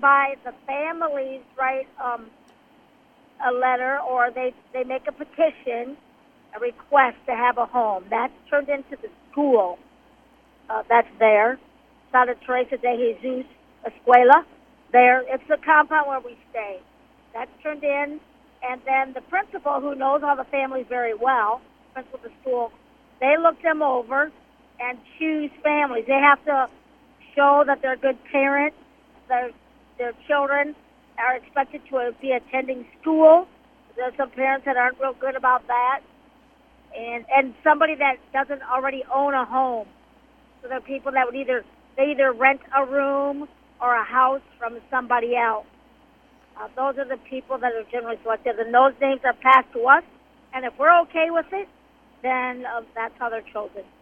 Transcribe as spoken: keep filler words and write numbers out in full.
whereby the families write um, a letter or they, they make a petition, a request to have a home. That's turned into the school uh, that's there, Santa Teresa de Jesus Escuela. There, it's the compound where we stay. That's turned in, and then the principal, who knows all the families very well, principal of the school, they look them over and choose families. They have to show that they're good parents. Their their children are expected to be attending school. There's some parents that aren't real good about that, and and somebody that doesn't already own a home. So there are people that would either they either rent a room or a house from somebody else. Uh, those are the people that are generally selected, and those names are passed to us. And if we're okay with it, then uh, that's how they're chosen.